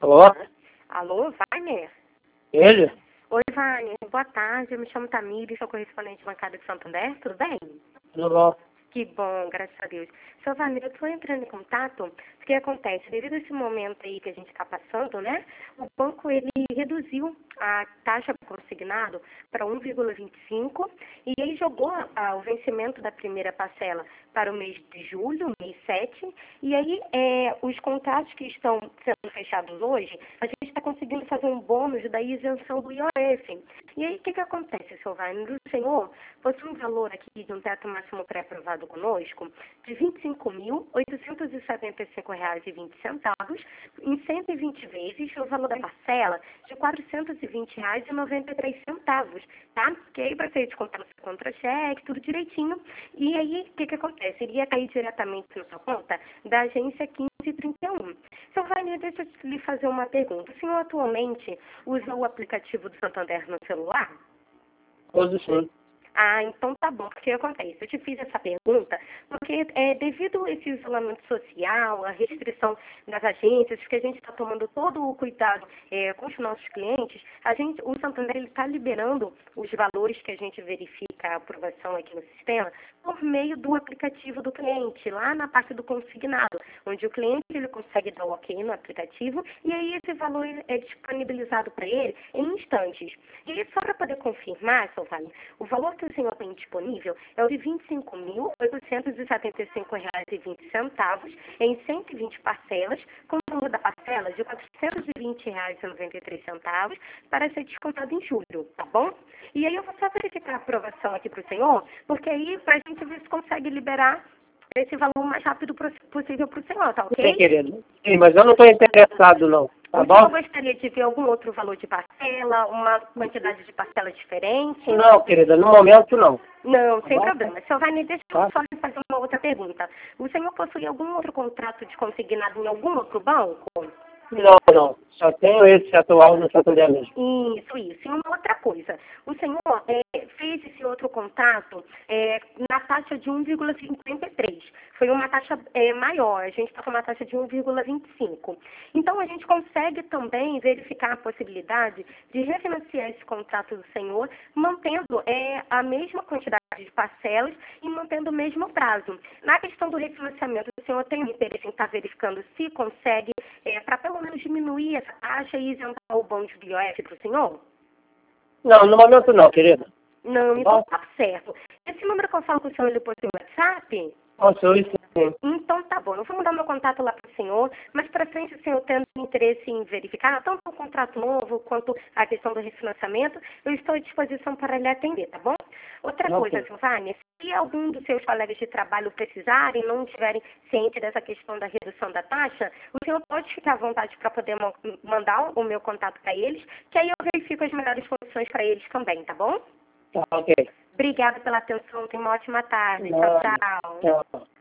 Alô? Alô, Wagner? Ele? Oi, Wagner. Boa tarde. Eu me chamo Tamires, sou correspondente bancária de Santander. Tudo bem? Tudo bom? Que bom, graças a Deus. Seu Wagner, eu estou entrando em contato. O que acontece? Devido a esse momento aí que a gente está passando, né? O banco, ele reduziu a taxa consignado para 1,25 e ele jogou o vencimento da primeira parcela para o mês de julho, mês 7. E aí, os contratos que estão sendo fechados hoje, a gente está conseguindo fazer um bônus da isenção do IOF. E aí, o que acontece, seu Wagner? O senhor possui um valor aqui de um teto máximo pré-aprovado conosco de R$ 25.875,20 em 120 vezes, o valor da parcela de R$ 420,93, tá? Que aí vai ser descontado no seu contra-cheque, tudo direitinho. E aí, o que acontece? Iria cair diretamente na sua conta da agência 1531. Seu Wagner, deixa eu lhe fazer uma pergunta. O senhor atualmente usa o aplicativo do Santander no celular? Todos sim. Ah, então tá bom. Porque acontece? Eu te fiz essa pergunta porque devido a esse isolamento social, a restrição das agências, porque a gente está tomando todo o cuidado com os nossos clientes, o Santander está liberando os valores que a gente verifica a aprovação aqui no sistema por meio do aplicativo do cliente, lá na parte do consignado, onde o cliente ele consegue dar o ok no aplicativo e aí esse valor é disponibilizado para ele em instantes. E aí, só para poder confirmar, seu Wagner, o valor que o senhor tem disponível é o de R$ 25.875,20 em 120 parcelas, com o valor da parcela de R$ 420,93 para ser descontado em julho, tá bom? E aí eu vou só verificar a aprovação aqui para o senhor, porque aí para a gente ver se consegue liberar esse valor o mais rápido possível para o senhor, tá ok? Sim, querido. Sim, mas eu não estou interessado, não. Tá O bom? senhor gostaria de ver algum outro valor de parcela, uma quantidade de parcela diferente? Não, querida, no momento não. Não, sem bom? problema. Seu Wagner, deixa eu Tá. só lhe fazer uma outra pergunta. O senhor possui algum outro contrato de consignado em algum outro banco? Não, não. Só tenho esse atual no Santander mesmo. Isso. E uma outra coisa. O senhor fez esse outro contato na taxa de 1,53. Foi uma taxa maior. A gente está com uma taxa de 1,25. Então, a gente consegue também verificar a possibilidade de refinanciar esse contrato do senhor, mantendo a mesma quantidade de parcelas e mantendo o mesmo prazo. Na questão do refinanciamento, o senhor tem interesse em estar verificando se consegue, para pelo menos diminuir essa taxa e isentar o bônus do IOF para o senhor? Não, no momento não, querida. Não, então tá certo. Esse número que eu falo com o senhor, ele possui WhatsApp? Posso isso sim. Então tá bom, eu vou mudar meu contato lá para o senhor, mas para frente o senhor tendo interesse em verificar tanto o contrato novo quanto a questão do refinanciamento, eu estou à disposição para lhe atender, tá bom? Outra coisa, seu Wagner, se algum dos seus colegas de trabalho precisarem, não estiverem cientes dessa questão da redução da taxa, o senhor pode ficar à vontade para poder mandar o meu contato para eles, que aí eu verifico as melhores condições para eles também, tá bom? Tá, ok. Obrigada pela atenção, tenha uma ótima tarde. Não, Tchau, tchau. tchau.